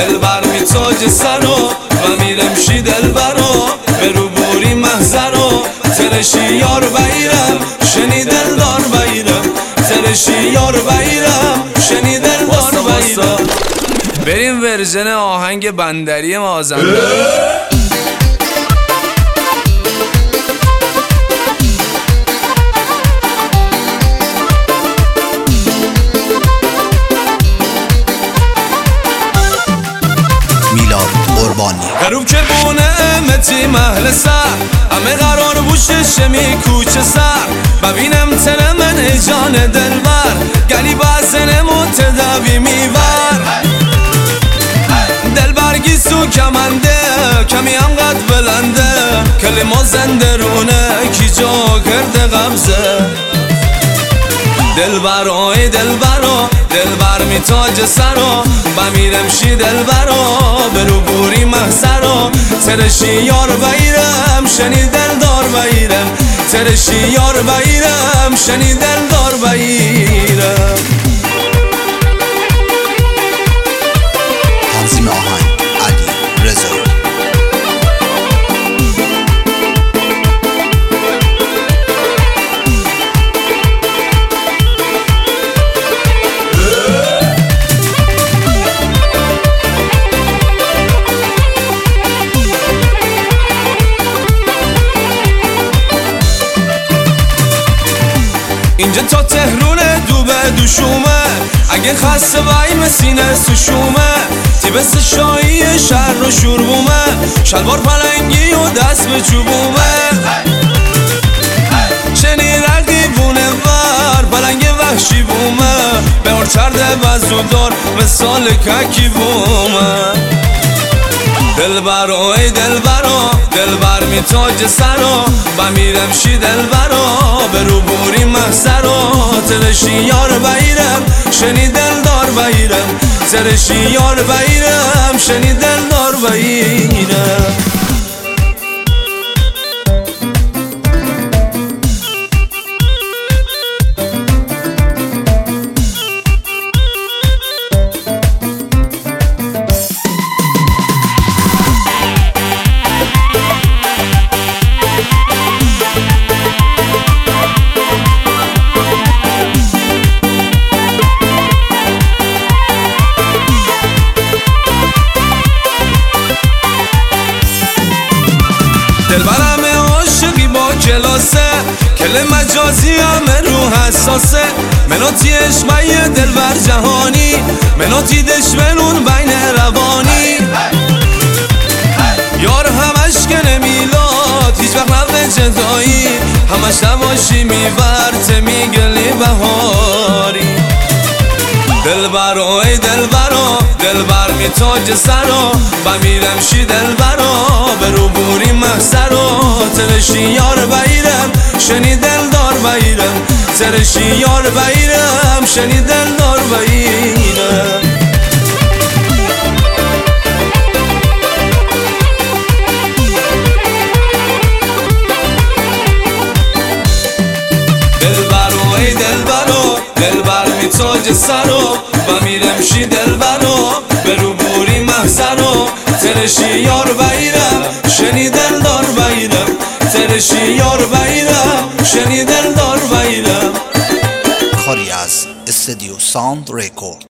دلبر میتاج سرو و میرمشی دلبرو به روبوری محضرو ترشی یار بایرم شنی دلدار بایرم ترشی یار بایرم شنی دلدار بایرم. بریم ورژن آهنگ بندری مازندران. غروب که بونه امتی محل سر همه قرار بوشه شمی کوچه سر ببینم تن من جان دلبر گلی بازن متداوی میور دلبرگی سو کمنده کمی هم قد بلنده کلمه زندرونه کی جا کرده قبضه دلبرو ای دلبرو دلبر میتاج سرو بمیرمشی دلبرو به روبوری محضرو ترشی یار بایرم شنی دلدار بایرم ترشی یار بایرم شنی دلدار بایرم. تنظیم آهنگ علی رضا. اینجا تا تهرونه دوبه دوشومه اگه خسته وای مسینه سوشومه تیبس شایی شهر و شوربومه شلوار پلنگی و دست به چوبومه چنی رقیبونه ور پلنگ وحشی بومه به هر چرده بزودار مثال ککی بومه دلبرو ای دلبرو دلبر میتاج سرو بمیرمشی دلبرو به روبوری محضرو ترشی یار بایرم شنی دلدار بایرم ترشی یار بایرم شنی دلدار بایرم. دلبرم عاشقی با کلاسه کل مجازی همه رو حساسه مناتی عشقای دلبر جهانی مناتی دشمنون بین روانی یار همش که نمیلاد هیچ وقت نبه جدایی همش نباشی میورت میگلی بهاری دلبرو ای دلبرو دلبر میتاج سرو بمیرمشی دلبرو به روبوری محضرو ترشی یار بایرم شنی دلدار بایرم ترشی یار بایرم شنی دلدار بایرم. دلبرو ای دلبرو دلبر میتاج سرو بمیرمشی دلبرو به روبوری محضرو ترشی یار بایرم شنی دلدار بایرم ترشی یار بایرم شنی دلدار بایرم. کاری از استودیو ساوند ریکورد.